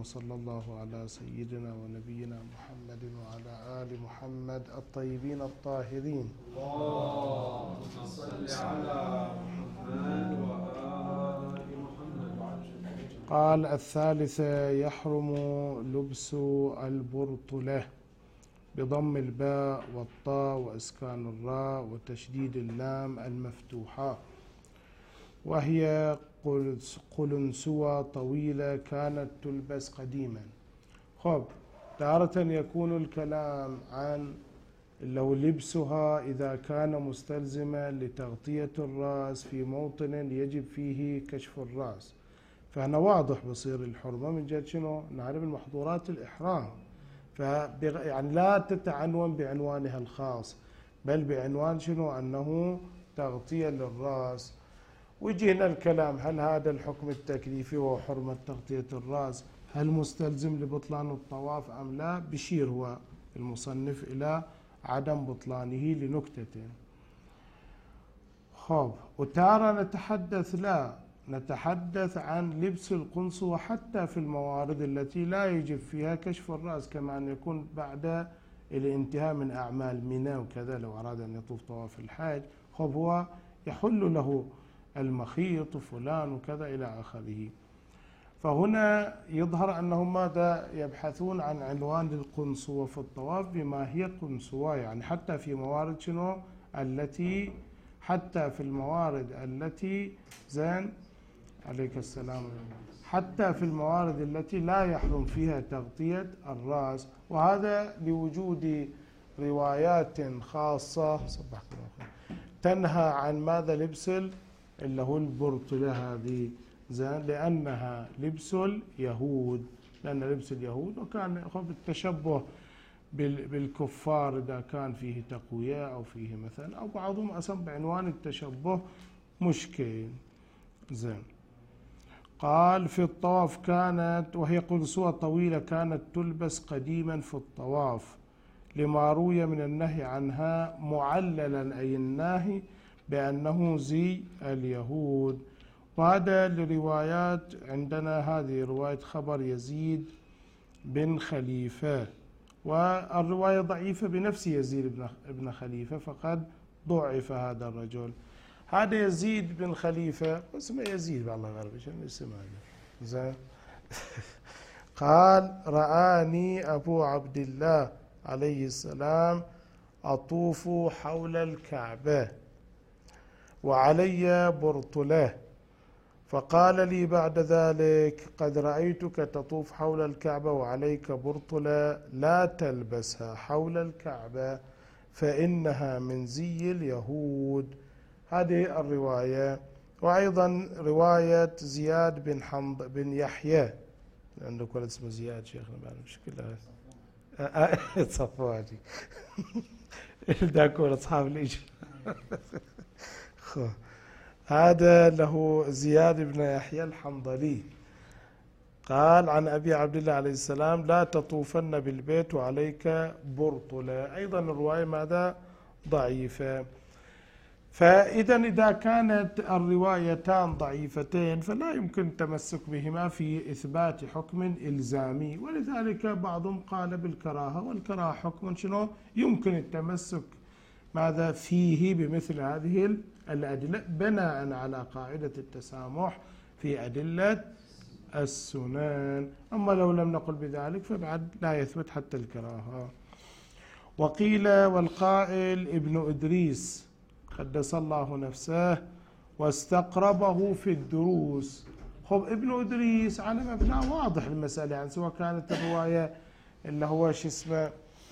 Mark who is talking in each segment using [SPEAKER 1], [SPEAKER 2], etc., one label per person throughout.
[SPEAKER 1] وصلى الله على سيدنا ونبينا محمد وعلى آل محمد الطيبين الطاهرين.
[SPEAKER 2] اللهم صل على محمد وآل محمد.
[SPEAKER 1] قال الثالثة: يحرم لبس البرطلة بضم الباء والطاء وإسكان الراء وتشديد اللام المفتوحة، وهي قلنسوة طويلة كانت تلبس قديما. خب، تارة يكون الكلام عن لو لبسها إذا كان مستلزما لتغطية الرأس في موطن يجب فيه كشف الرأس، فهنا واضح بصير الحرمة من جهة شنو؟ نعرف المحظورات الإحرام، يعني لا تتعنون بعنوانها الخاص، بل بعنوان شنو؟ أنه تغطية للرأس. ويجينا الكلام هل هذا الحكم التكليفي وهو حرمة تغطية الرأس هل مستلزم لبطلان الطواف أم لا؟ بشير هو المصنف إلى عدم بطلانه لنكتتين. خب، وتارة نتحدث عن لبس القنصوة حتى في الموارد التي لا يجب فيها كشف الرأس، كما أن يكون بعد الانتهاء من أعمال منى وكذا لو أراد أن يطوف طواف الحج. خب، هو يحل له المخيط وفلان وكذا إلى آخره. فهنا يظهر أنهم ماذا يبحثون عن عنوان القنصوة في الطواف بما هي قنصوة، يعني حتى في موارد شنو حتى في الموارد التي زين عليك السلام، حتى في الموارد التي لا يحرم فيها تغطية الرأس، وهذا لوجود روايات خاصة تنهى عن ماذا؟ لبس اللي هو البرطلة هذه، زين، لأنها لبس اليهود، لأن لبس اليهود وكان التشبه بالكفار إذا كان فيه تقوية أو فيه مثلا أو بعضهم أصلا بعنوان التشبه مشكل. زين، قال في الطواف كانت، وهي قلنسوة طويلة كانت تلبس قديما في الطواف لما روي من النهي عنها معللا، أي الناهي بأنه زي اليهود. وهذا لروايات عندنا، هذه رواية خبر يزيد بن خليفة، والرواية ضعيفة بنفس يزيد بن خليفة، فقد ضعف هذا الرجل. هذا يزيد بن خليفة اسمه يزيد بالله غربي، شنو اسمه هذا؟ زين. قال: رآني أبو عبد الله عليه السلام أطوف حول الكعبة وعلي برطلة، فقال لي بعد ذلك: قد رأيتك تطوف حول الكعبة وعليك برطلة، لا تلبسها حول الكعبة فإنها من زي اليهود. هذه الرواية. وأيضا رواية زياد بن يحيى، عندك ولد اسمه زياد شيخنا بعد مشكلة صفواني ذاك ولد أصحاب الإجر هذا له زياد بن يحيى الحنظلي، قال عن أبي عبد الله عليه السلام: لا تطوفن بالبيت وعليك برطلة. أيضا الرواية ماذا؟ ضعيفة. فإذا إذا كانت الروايتان ضعيفتين فلا يمكن التمسك بهما في إثبات حكم إلزامي، ولذلك بعضهم قال بالكراهة، والكراهة حكم شنو؟ يمكن التمسك ماذا فيه بمثل هذه الأدلة بناء على قاعدة التسامح في أدلة السنن. أما لو لم نقل بذلك فبعد لا يثبت حتى الكراهة. وقيل والقائل ابن إدريس قدس الله نفسه واستقربه في الدروس. خب، ابن إدريس على مبنى واضح المسألة، يعني سواء كانت الرواية اللي هو شو اسمه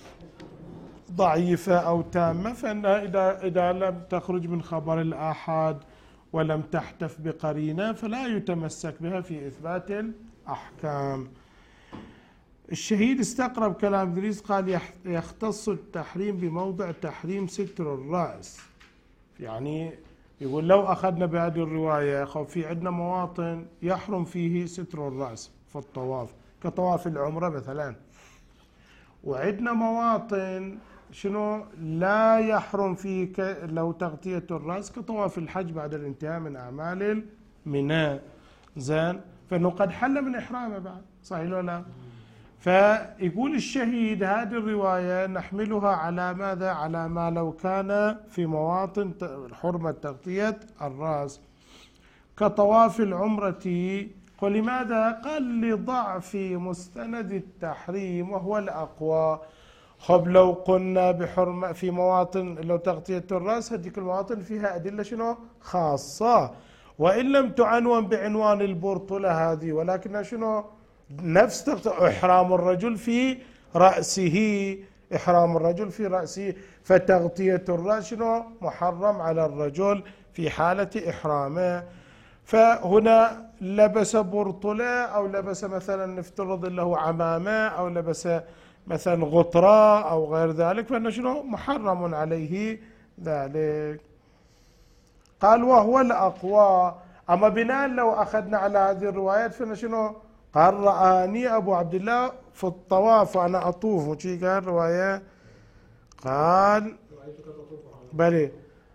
[SPEAKER 1] ضعيفة أو تامة، فإنها إذا لم تخرج من خبر الآحاد ولم تحتف بقرينة فلا يتمسك بها في إثبات الأحكام. الشهيد استقرب كلام إدريس، قال: يختص التحريم بموضع تحريم ستر الرأس. يعني يقول لو أخذنا بهذه الرواية في عندنا مواطن يحرم فيه ستر الرأس في الطواف كطواف العمرة مثلا، وعندنا مواطن شنو لا يحرم فيه لو تغطية الرأس كطواف الحج بعد الانتهاء من أعمال المنى. زين، فإنه قد حل من إحرامه بعد، صحيح ولا لا؟ فيقول الشهيد هذه الرواية نحملها على ماذا؟ على ما لو كان في مواطن حرمة تغطية الرأس كطواف العمرة. ولماذا؟ قال لضعف مستند التحريم وهو الأقوى. خب لو قلنا بحرمة في مواطن لو تغطية الرأس، هذيك المواطن فيها أدلة شنو؟ خاصة، وإن لم تعنون بعنوان البرطلة هذه، ولكنها شنو؟ نفس إحرام الرجل في رأسه، إحرام الرجل في رأسه، فتغطية الرأس شنو؟ محرم على الرجل في حالة إحرامه. فهنا لبس برطلة أو لبس مثلا نفترض له عمامة أو لبس مثلا غطرة أو غير ذلك، فإنه شنو؟ محرم عليه ذلك. قال وهو الأقوى. أما بناء لو أخذنا على هذه الروايات فإنه شنو؟ قال رآني أبو عبد الله في الطواف وأنا أطوف، وشي قال رواية قال بلي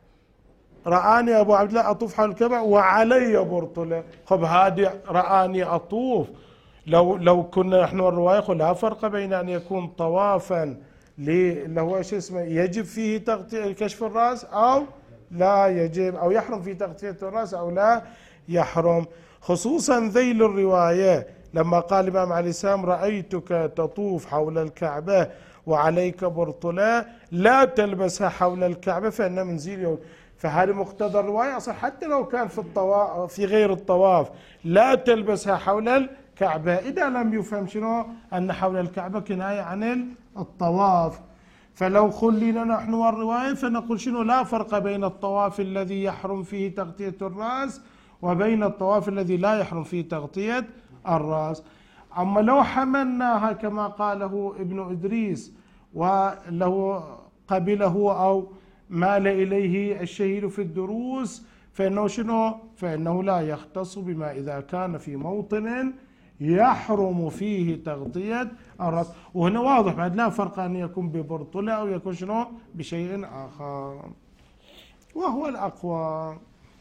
[SPEAKER 1] رآني أبو عبد الله أطوف حول الكعبة وعلي برطلة. خب هذه رآني أطوف، لو كنا نحن الرواية لا فرق بين أن يكون طوافا اللي هو شو اسمه يجب فيه تغطية كشف الرأس أو لا يجب، أو يحرم فيه تغطية الرأس أو لا يحرم. خصوصا ذيل الرواية لما قال الإمام علي السلام رأيتك تطوف حول الكعبة وعليك برطلة لا تلبسها حول الكعبة فإن من زيل يوم. فهذا مقتضى الرواية أصلا حتى لو كان في الطواف في غير الطواف لا تلبسها حول الكعبة، إذا لم يفهم شنو أن حول الكعبة كناية عن الطواف. فلو خلينا نحن والرواية فنقول شنو؟ لا فرق بين الطواف الذي يحرم فيه تغطية الرأس وبين الطواف الذي لا يحرم فيه تغطية الرأس. أما لو حملناها كما قاله ابن إدريس وله قبله أو مال إليه الشهيد في الدروس، فإنه شنو؟ فإنه لا يختص بما إذا كان في موطن يحرم فيه تغطية الرأس. وهنا واضح بعد لا فرق أن يكون ببرطلة أو يكون شنو؟ بشيء آخر، وهو الأقوى.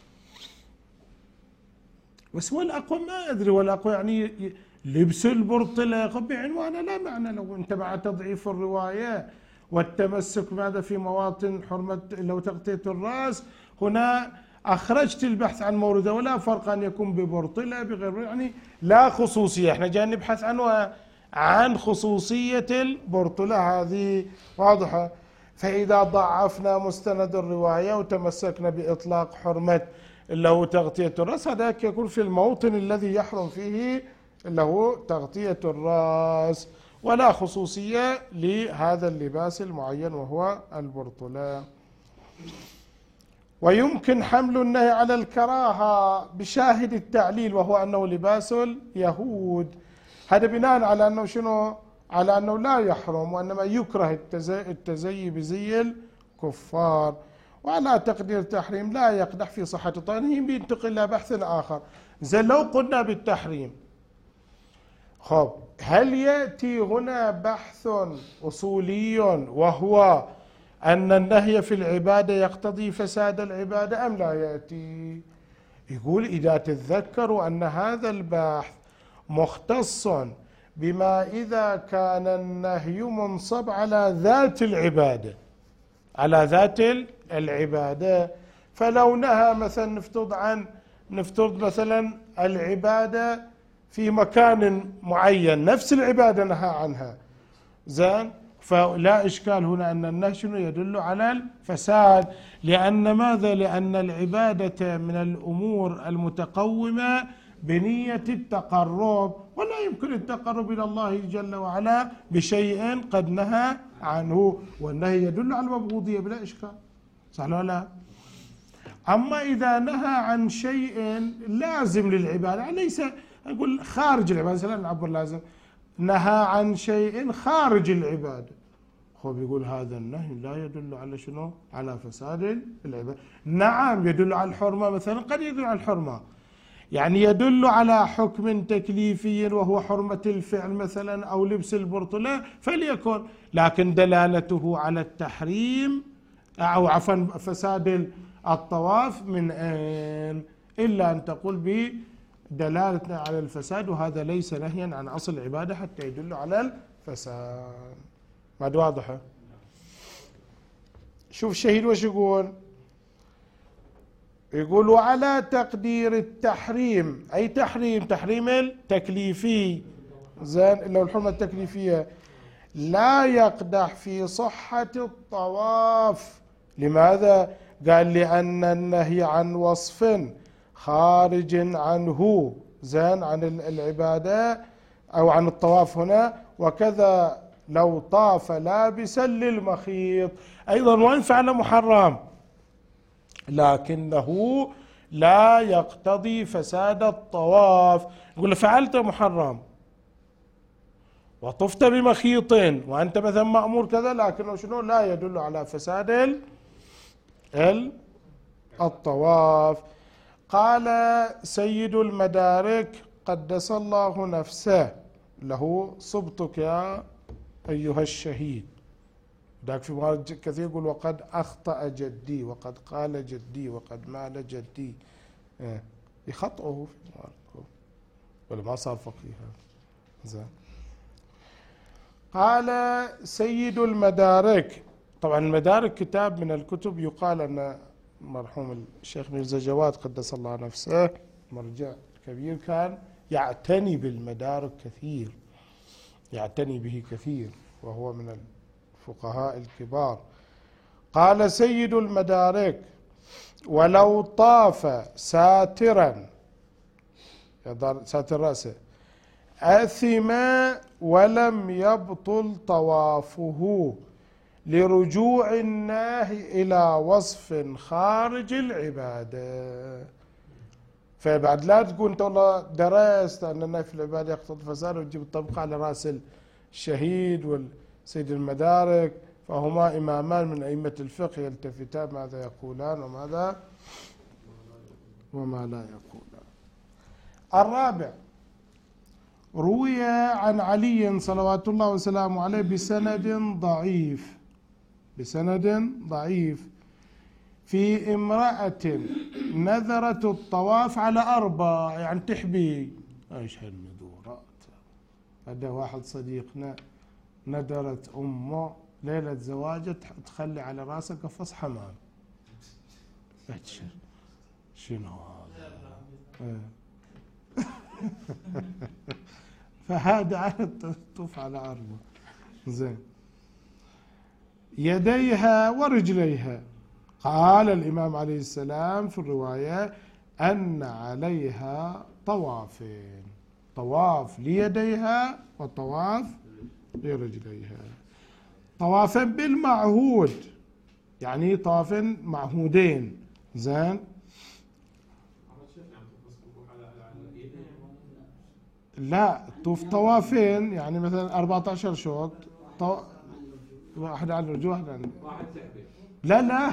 [SPEAKER 1] بس هو الأقوى ما أدري، والأقوى يعني لبس البرطلة بعنوانه لا معنى لو انت مع تضعيف الرواية والتمسك ماذا في مواطن حرمة لو تغطية الرأس. هنا أخرجت البحث عن مورده، ولا فرق أن يكون ببرطلة بغير، يعني لا خصوصية، احنا جاي نبحث عن خصوصية البرطلة هذه واضحة. فإذا ضعفنا مستند الرواية وتمسكنا بإطلاق حرمة له تغطية الرأس، هذاك يكون في الموطن الذي يحرم فيه له تغطية الرأس، ولا خصوصية لهذا اللباس المعين وهو البرطلة. ويمكن حمل النهي على الكراهة بشاهد التعليل وهو أنه لباس اليهود. هذا بناء على أنه شنو؟ على أنه لا يحرم وإنما يكره التزيي بزي الكفار، وعلى تقدير تحريم لا يقدح في صحة طهره. بينتقل إلى بحث آخر. زي لو قلنا بالتحريم، خب هل يأتي هنا بحث أصولي وهو أن النهي في العبادة يقتضي فساد العبادة أم لا يأتي؟ يقول إذا تتذكروا أن هذا البحث مختص بما إذا كان النهي منصب على ذات العبادة، على ذات العبادة. فلو نهى مثلا نفترض مثلا العبادة في مكان معين، نفس العبادة نهى عنها، زين، فلا إشكال هنا أن النهي شنو يدل على الفساد. لأن ماذا؟ لأن العبادة من الأمور المتقومة بنية التقرب، ولا يمكن التقرب إلى الله جل وعلا بشيء قد نهى عنه، والنهي يدل على المبغوضية بلا إشكال، صح ولا لا؟ أما إذا نهى عن شيء لازم للعبادة، ليس أقول خارج العبادة، لا نعبر لازم، نهى عن شيء خارج العبادة، هو بيقول هذا النهي لا يدل على شنو؟ على فساد العبادة. نعم يدل على الحرمة مثلا، قد يدل على الحرمة، يعني يدل على حكم تكليفي وهو حرمة الفعل مثلا أو لبس البرطلة فليكن، لكن دلالته على التحريم أو عفوا فساد الطواف من أين؟ إلا أن تقول دلالة على الفساد، وهذا ليس نهيا عن أصل العبادة حتى يدل على الفساد. ما واضحة؟ شوف الشهيد وش يقول. يقول وعلى تقدير التحريم، أي تحريم؟ تحريم التكليفي، زين، اللي هو الحرمة التكليفية، لا يقدح في صحة الطواف. لماذا؟ قال لأن النهي عن وصف خارج عنه، زين، عن العبادة أو عن الطواف هنا، وكذا لو طاف لابسا للمخيط أيضا وإن فعل محرم، لكنه لا يقتضي فساد الطواف. يقول فعلت محرم وطفت بمخيط وأنت مثلا مأمور كذا، لكنه شنو؟ لا يدل على فساد الطواف. قال سيد المدارك قدس الله نفسه، له صبتك يا أيها الشهيد. ذاك في موارد كثير يقول وقد أخطأ جدي، وقد قال جدي، وقد مال جدي، يخطئه في موارد، ولا ما صار فقيه هذا. زين. قال سيد المدارك، طبعا المدارك كتاب من الكتب يقال أن مرحوم الشيخ ميرزا جواد قدس الله نفسه مرجع كبير كان يعتني بالمدارك كثير، يعتني به كثير، وهو من الفقهاء الكبار. قال سيد المدارك ولو طاف ساترا، ساتر رأسه، أثم ولم يبطل طوافه لرجوع الناهي إلى وصف خارج العبادة. فبعد لا تقول أنت والله درست أن النهي في العبادة يقتضي الفساد وتجيب الطبقة على رأس الشهيد والسيد المدارك، فهما إمامان من أئمة الفقه يلتفتان ماذا يقولان وما لا يقولان. الرابع، روي عن علي صلوات الله وسلامه عليه بسند ضعيف في امرأة نذرت الطواف على 4، يعني تحبي ايش هالنذورات. هذا واحد صديقنا ندرت امه ليلة زواجه تخلي على راسه قفص حمام. شنو هذا؟ فهذا على الطوف على 4. زين. يديها ورجليها، قال الإمام عليه السلام في الرواية أن عليها طوافين، طواف ليديها وطواف لرجليها. طوافا بالمعهود، يعني طوافين معهودين. زين. لا، طوف طوافين، يعني مثلا 14 شوط، واحد على الرجوع واحد على لا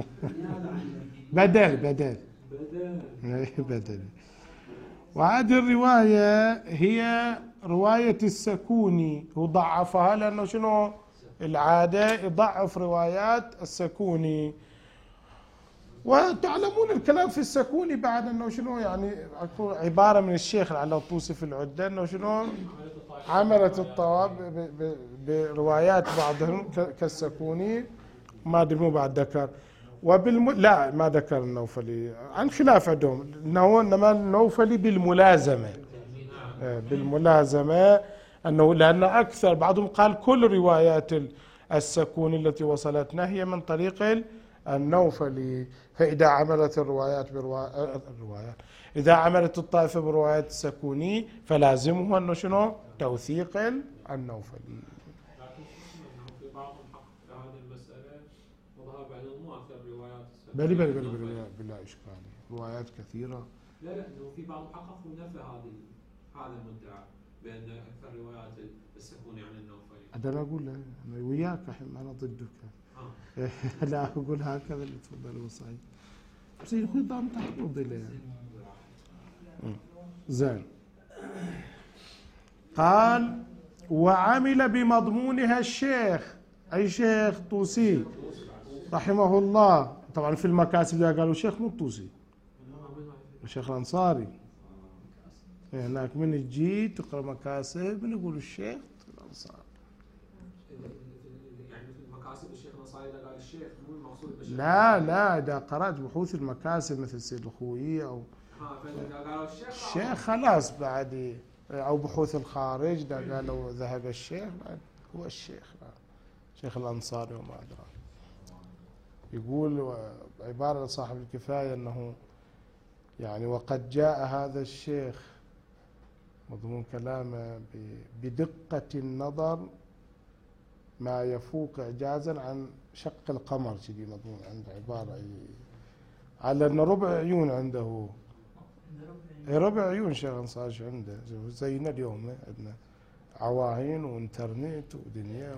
[SPEAKER 1] بدل. وهذه الرواية هي رواية السكوني، هو ضعفها لأنه شنو العادة يضعف روايات السكوني. وتعلمون الكلام في السكوني بعد أنه شنو، يعني عبارة من الشيخ على طوسي في العدة أنه شنو عملت الطواف بروايات بعضهم كالسكوني، ما أدري مو بعد ذكر. لا ما ذكر النوفلي عن خلاف عندهم، إنما النوفلي بالملازمة أنه لأن أكثر بعضهم قال كل روايات السكوني التي وصلتنا هي من طريق النوفلي. فإذا عملت إذا عملت الطائفة بروايات السكوني فلازمه أنه شنو توثيق النوفلي.
[SPEAKER 2] في بعضهم حقق في هذه المسألة وذهب على مو أكثر روايات
[SPEAKER 1] بلي بلا إشكال، روايات كثيرة.
[SPEAKER 2] لا إنه في بعض حقق نفى هذا المدعى بأن أكثر روايات السكوني عن النوفلي.
[SPEAKER 1] أنا أقول أنا وياك الحين، أنا ضدك. لا أقول هكذا اللي تفضلوا صحيح، بس يكون ضام تحفظ له. زين. قال وعمل بمضمونها الشيخ، أي شيخ طوسي رحمه الله. طبعا في المكاسب قالوا شيخ مو طوسي، الشيخ الأنصاري هناك من تجي تقرأ مكاسب من يقول الشيخ الأنصاري.
[SPEAKER 2] يعني مثل مكاسب الشيخ الأنصاري إذا قال الشيخ مو المقصود بالشيخ.
[SPEAKER 1] لا إذا قرأت بحوث المكاسب مثل سيد الخوئي أو
[SPEAKER 2] فإذا قالوا
[SPEAKER 1] الشيخ خلاص بعد، أو بحوث الخارج إذا قالوا ذهب الشيخ بعد هو الشيخ، شيخ الأنصاري وما أدراك. يقول عبارة صاحب الكفاية أنه يعني وقد جاء هذا الشيخ مضمون كلامه بدقة النظر ما يفوق إعجازا عن شق القمر، كذي مضمون عنده عبارة على أن ربع عيون عنده، ربع عيون شيخ أنصاري عنده زينا اليوم عندنا عواهين وانترنت ودنيا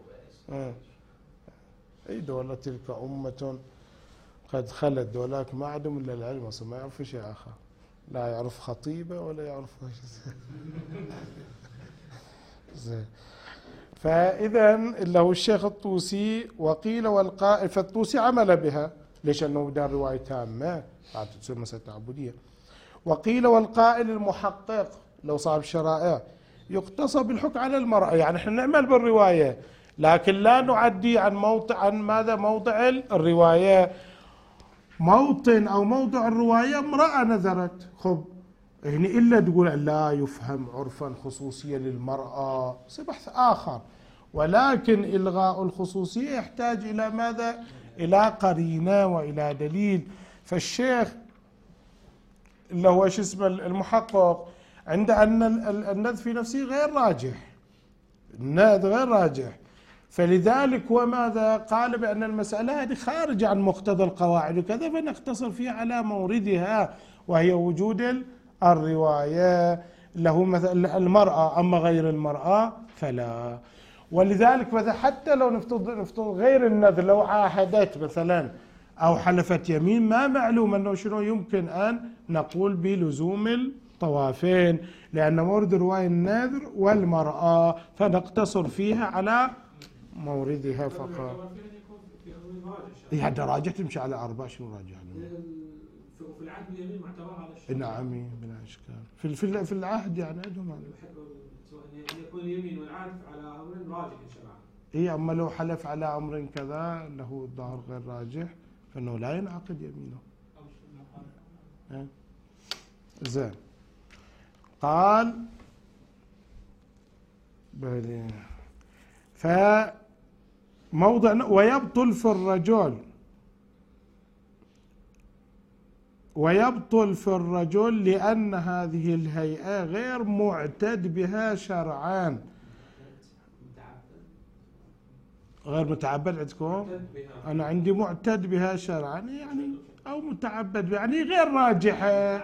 [SPEAKER 1] اي دولة تلك أمة قد خلت، دولاك ما عندهم إلا العلم أصلا، ما يعرفوا شيء آخر، لا يعرف خطيبة ولا يعرف زين. فإذا اللي هو الشيخ الطوسي وقيل والقائل، فالطوسي عمل بها ليش؟ أنه دار رواية تامة بعد تصير مسألة تعبدية. وقيل والقائل المحقق لو صاحب الشرائع يقتصر بالحكم على المرأة، يعني احنا نعمل بالرواية لكن لا نعدي عن موضع الرواية، موطن أو موضع الرواية امرأة نذرت، خب يعني إلا تقول لا يفهم عرفا خصوصية للمرأة بحث آخر، ولكن إلغاء الخصوصية يحتاج إلى ماذا؟ إلى قرينة وإلى دليل. فالشيخ اللي هو شو اسمه المحقق عند أن النذ في نفسه غير راجح، النذ غير راجح، فلذلك هو ماذا قال بأن المسألة هذه خارجة عن مقتضى القواعد وكذا، فنقتصر فيها على موردها وهي وجود الرواية له مثل المرأة، أما غير المرأة فلا. ولذلك مثلا حتى لو نفترض غير النذر، لو عاهدت مثلا أو حلفت يمين، ما معلوم أنه شنو يمكن أن نقول بلزوم الطوافين، لأن مورد رواية النذر والمرأة فنقتصر فيها على موردها فقط. هي دراجة تمشي على 4، شنو راجع؟
[SPEAKER 2] في العهد اليمين معتبر هذا الشيء.
[SPEAKER 1] نعم بلا إشكال في العهد يعني عندهم هذا.
[SPEAKER 2] يكون اليمين والعهد على أمر راجح شرعا.
[SPEAKER 1] إيه، أما لو حلف على أمر كذا له الظاهر غير راجح فإنه لا ينعقد يمينه. زين. قال فموضع ويبطل في الرجل لأن هذه الهيئة غير معتد بها شرعا. غير متعبد عندكم؟ أنا عندي معتد بها شرعا يعني أو متعبد يعني غير راجحة،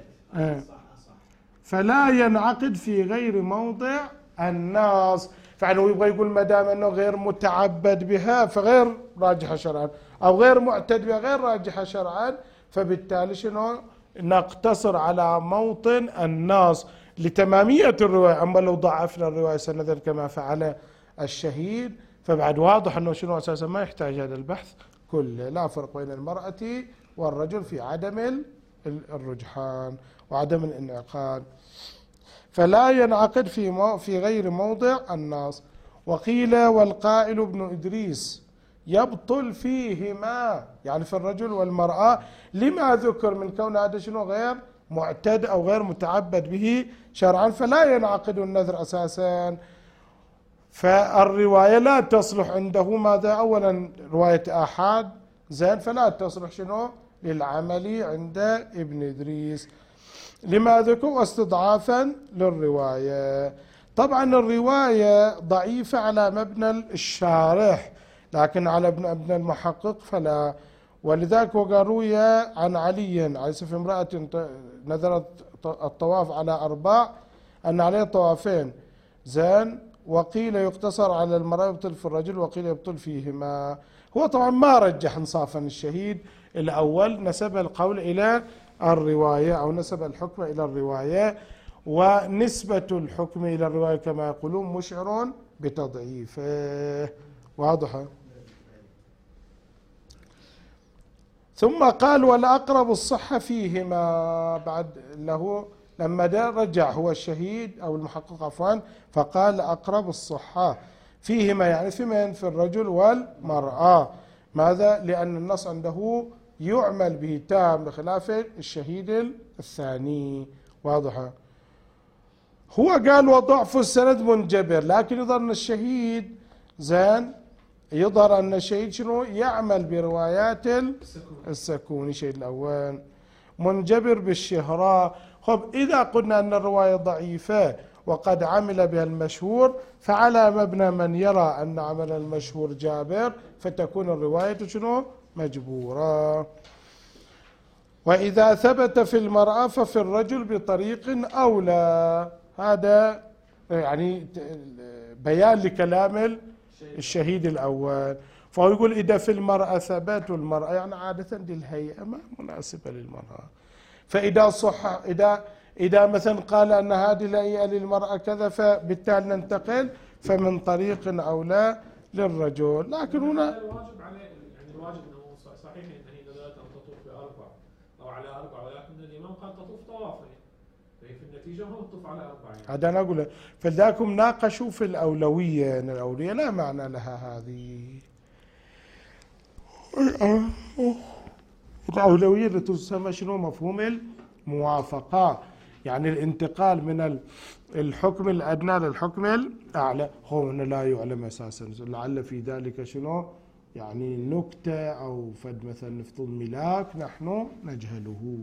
[SPEAKER 1] فلا ينعقد في غير موضع النص. فعنه يبغى يقول ما دام أنه غير متعبد بها فغير راجحة شرعا، أو غير معتد بها غير راجحة شرعا، فبالتالي شنو نقتصر على موطن النص لتمامية الرواية. أما لو ضعفنا الرواية سندا كما فعل الشهيد فبعد واضح أنه شنو أساسا ما يحتاج هذا البحث كله. لا فرق بين المرأة والرجل في عدم الرجحان وعدم الانعقاد، فلا ينعقد في غير موضع النص. وقيل والقائل ابن إدريس يبطل فيهما، يعني في الرجل والمرأة، لما ذكر من كون هذا شنو غير معتد أو غير متعبد به شرعا، فلا ينعقد النذر أساسا. فالرواية لا تصلح عنده ماذا؟ أولا رواية آحاد زين، فلا تصلح شنو للعمل عند ابن إدريس لما ذكر واستضعافا للرواية. طبعا الرواية ضعيفة على مبنى الشارح، لكن على ابن المحقق فلا. ولذلك وقال روي عن علي عليه في امرأة نذرت الطواف على 4 أن عليه طوافين زين، وقيل يقتصر على المرأة يبطل في الرجل، وقيل يبطل فيهما. هو طبعا ما رجح انصافا الشهيد الأول، نسب القول إلى الرواية أو نسب الحكم إلى الرواية، ونسبة الحكم إلى الرواية كما يقولون مشعر بتضعيفه. واضحة. ثم قال والأقرب الصحة فيهما، بعد له لما رجع هو الشهيد أو المحقق عفوا فقال أقرب الصحة فيهما، يعني في الرجل والمرأة. ماذا؟ لأن النص عنده يعمل به تام بخلاف الشهيد الثاني. واضحة؟ هو قال وضعف السند منجبر، لكن يظهر أن الشهيد يظهر أن الشهيد شنو يعمل بروايات السكوني الشهيد الأول منجبر بالشهراء. خب إذا قلنا أن الرواية ضعيفة وقد عمل بها المشهور، فعلى مبنى من يرى أن عمل المشهور جابر فتكون الرواية شنو مجبورة. وإذا ثبت في المرأة ففي الرجل بطريق أولى. هذا يعني بيان لكلام الشهيد الأول. فهو يقول إذا في المرأة ثبت، المرأة يعني عادة دي الهيئة ما مناسبة للمرأة. فإذا صح إذا مثلا قال أن هذه الهيئة للمرأة كذا، فبالتالي ننتقل فمن طريق أولى للرجل. لكن هنا
[SPEAKER 2] الواجب عليه، يعني الواجب أنه صحيح أن هي نذرت أن تطوف بأربع أو على أربع، ولكن الإمام قال تطوف طوافين، فهي في النتيجة هو تطوف على أربعين.
[SPEAKER 1] هذا أنا أقول فلذاكم ناقشوا في الأولوية، أن الأولوية لا معنى لها هذه. الأولوية اللي تسمى شنو مفهوم الموافقة، يعني الانتقال من الحكم الأدنى للحكم الأعلى. هو لا يعلم أساسا، لعل في ذلك شنو يعني نكتة أو فد مثلا نفترض ملاك نحن نجهله.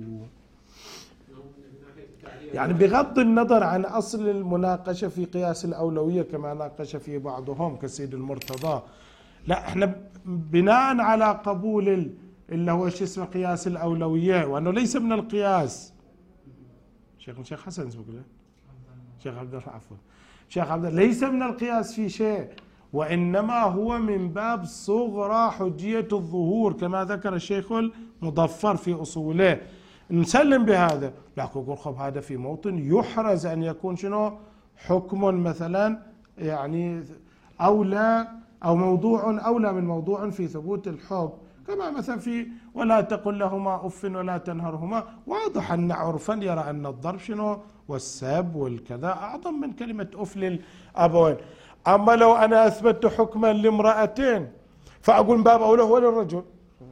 [SPEAKER 1] يعني بغض النظر عن أصل المناقشة في قياس الأولوية كما ناقش فيه بعضهم كالسيد المرتضى، لا احنا بناء على قبول اللي هو شو اسمه قياس الأولوية، وأنه ليس من القياس. شيخ حسن اسمه كده، شيخ عبد الله عفوا، شيخ عبد الله ليس من القياس في شيء، وإنما هو من باب صغرى حجية الظهور كما ذكر الشيخ المظفر في أصوله. نسلم بهذا، لكن يقول خب هذا في موطن يحرز أن يكون شنو حكم مثلا يعني أولى أو موضوع أولى من موضوع في ثبوت الحكم، كما مثلا في ولا تقل لهما أف ولا تنهرهما. واضح أن عرفا يرى أن الضرب شنو والسب والكذا أعظم من كلمة أف للأبوين. أما لو أنا أثبت حكما لامرأتين فأقول باب أولى هو للرجل،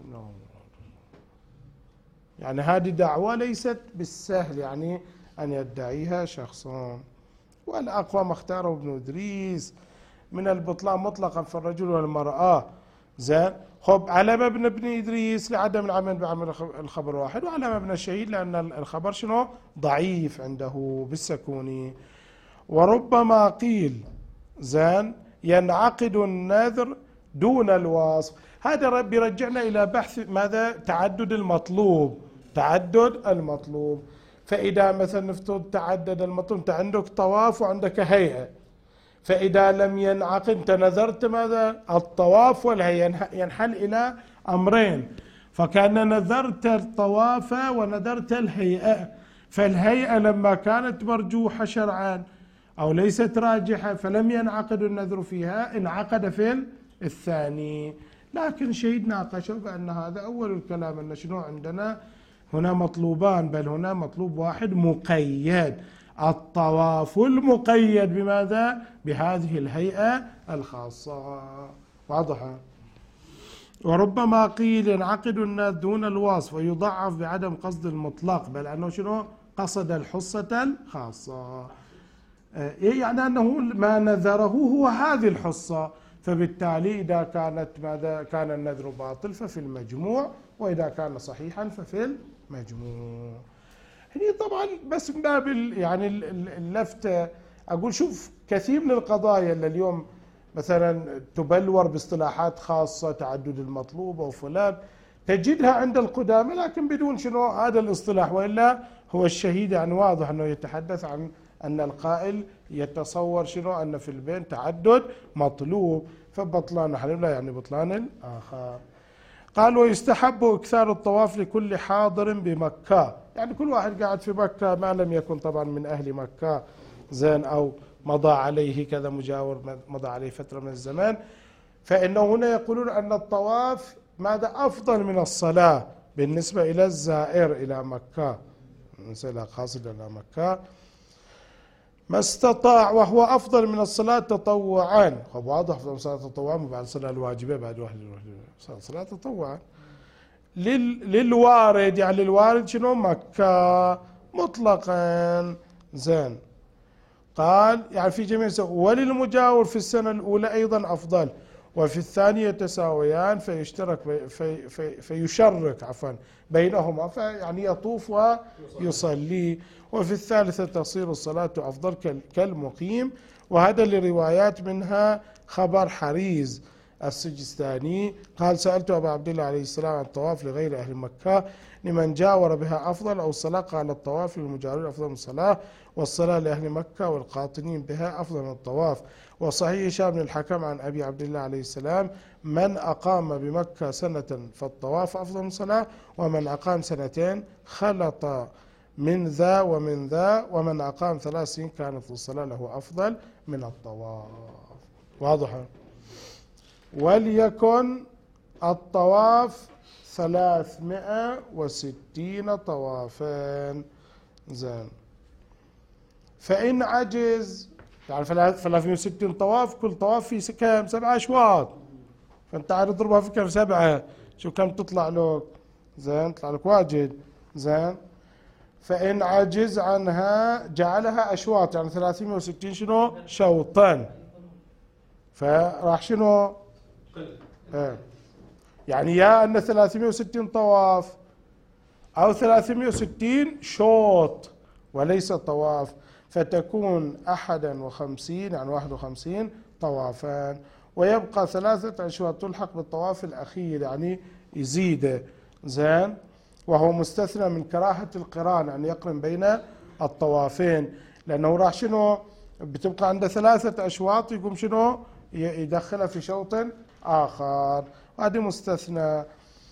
[SPEAKER 1] يعني هذه دعوة ليست بالسهل يعني أن يدعيها شخصان. والأقوى ما اختاره ابن إدريس من البطلان مطلقا في الرجل والمرأة. خب على مبنى ابن إدريس لعدم العمل بعمل الخبر واحد، وعلى مبنى الشهيد لأن الخبر شنو ضعيف عنده بالسكوني. وربما قيل ينعقد النذر دون الوصف. هذا بيرجعنا إلى بحث ماذا تعدد المطلوب. فإذا مثلا نفترض تعدد المطلوب، أنت عندك طواف وعندك هيئة، فإذا لم ينعقد أنت نذرت ماذا الطواف والهيئة، ينحل إلى أمرين. فكان نذرت الطواف ونذرت الهيئة، فالهيئة لما كانت مرجوحة شرعا أو ليست راجحة فلم ينعقد النذر فيها، انعقد في الثاني. لكن شهيد ناقشه بأن هذا أول الكلام، أن شنو عندنا هنا مطلوبان، بل هنا مطلوب واحد مقيد، الطواف المقيد بماذا؟ بهذه الهيئة الخاصة. واضحة؟ وربما قيل ينعقد النذر دون الوصف ويضعف بعدم قصد المطلق، بل أنه شنو قصد الحصة الخاصة، يعني أنه ما نذره هو هذه الحصة، فبالتالي إذا كانت ماذا كان النذر باطل ففي المجموع، وإذا كان صحيحا ففي المجموع. هني طبعا بس من باب يعني اللفتة أقول شوف كثير من القضايا اللي اليوم مثلا تبلور باصطلاحات خاصة تعدد المطلوب أو فلان تجدها عند القدامى لكن بدون شنو هذا الاصطلاح، وإلا هو الشهيد يعني واضح أنه يتحدث عن أن القائل يتصور شنو أن في البين تعدد مطلوب، فبطلان حليب لا يعني بطلان الآخر. قال ويستحب إكثار الطواف لكل حاضر بمكة، يعني كل واحد قاعد في مكة ما لم يكن طبعا من أهل مكة أو مضى عليه كذا مجاور مضى عليه فترة من الزمان، فإنه هنا يقولون أن الطواف ماذا أفضل من الصلاة بالنسبة إلى الزائر إلى مكة. نسألها قاصدا إلى مكة. ما استطاع وهو أفضل من الصلاة تطوعا. واضح أفضل من الصلاة تطوعا بعد الصلاة الواجبة بعد واحد صلاة تطوعا. للوارد يعني للوارد شنو؟ مكة مطلقا. زين. قال يعني في جميع وللمجاور في السنة الأولى أيضا أفضل، وفي الثانية يتساويان فيشرك بينهما، فيعني يطوف ويصلي. وفي الثالثة تصير الصلاة أفضل كالمقيم. وهذا لروايات منها خبر حريز السجستاني قال سألت أبا عبد الله عليه السلام عن الطواف لغير أهل مكة لمن جاور بها أفضل أو الصلاة؟ قال الطواف للمجاورين أفضل من الصلاة، والصلاة لأهل مكة والقاطنين بها أفضل من الطواف. وصحيح هشام بن الحكم عن أبي عبد الله عليه السلام من أقام بمكة سنة فالطواف أفضل من الصلاة، ومن أقام سنتين خلط من ذا ومن ذا، ومن أقام 3 سنين كانت الصلاة له أفضل من الطواف. واضح؟ وليكن الطواف 360 طوافا. زين. فإن عجز يعني 360 طواف، كل طواف فيه كم؟ 7 أشواط. فأنت عاد تضربها في كم؟ 7. شو كم تطلع لك؟ زين، تطلع لك واجد. زين. فإن عجز عنها جعلها أشواط، يعني 360 شنو؟ شوطا. فراح شنو؟ يعني يا أن 360 طواف أو 360 شوط وليس طواف، فتكون 51 يعني 51 طوافان، ويبقى 3 أشواط تلحق بالطواف الأخير يعني يزيد. زين. وهو مستثنى من كراهة القران، يعني يقرن بين الطوافين، لأنه راح شنو بتبقى عنده 3 أشواط يقوم شنو يدخلها في شوط آخر، هذه مستثنى.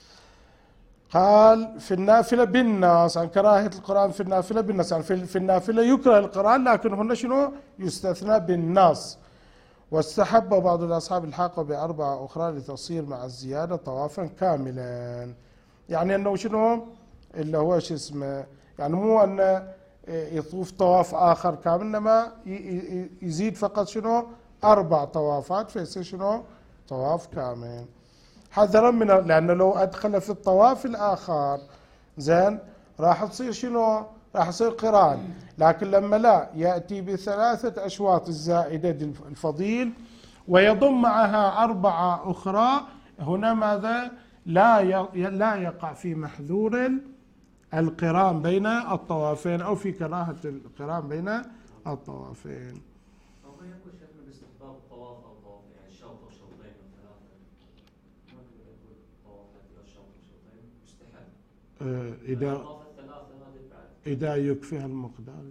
[SPEAKER 1] قال في النافلة بالنص عن كراهة القرآن في النافلة بالنص، يعني في النافلة يكره القرآن لكن هنا شنو يستثنى بالنص. واستحب بعض الأصحاب الحاق ب4 أخرى لتصير مع الزيادة طوافا كاملا، يعني أنه شنو اللي هو شو اسمه، يعني مو أنه يطوف طواف آخر كامل، إنما يزيد فقط شنو 4 طوافات فيصير شنو طواف كامل، حذرا من لأنه لو أدخل في الطواف الآخر زين راح تصير شنو؟ راح يصير قران، لكن لما لا يأتي ب3 أشواط الزائدة الفضيل ويضم معها 4 أخرى، هنا ماذا؟ لا يقع في محذور القران بين الطوافين أو في كراهة القران بين الطوافين. إذا يكفيها المقدار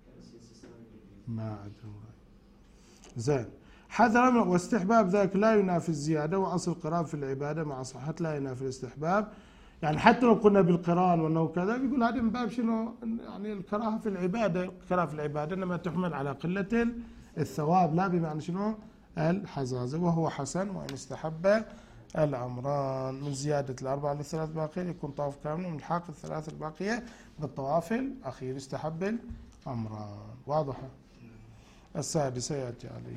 [SPEAKER 1] ما أدري. زين. حذرا واستحباب ذلك لا ينافي الزيادة، وأصل القران في العبادة مع صحة لا ينافي الاستحباب، يعني حتى لو قلنا بالقران وأنه كذا يقول هذا من باب شنو يعني الكراهة في العبادة، الكراهة في العبادة إنما تحمل على قلة الثواب لا بمعنى شنو الحزازة، وهو حسن وإن استحب الأمران من زيادة 4 ل3 باقية يكون طواف كامل، ومن الحاق 3 الباقية بالطواف الأخير استحب الأمران. واضحة؟ السادسة يأتي عليه.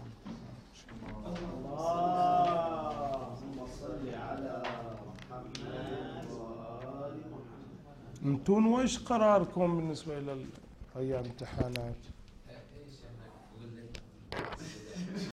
[SPEAKER 3] اللهم صل على محمد وآل محمد.
[SPEAKER 1] انتم وش قراركم بالنسبة إلى أيام امتحانات؟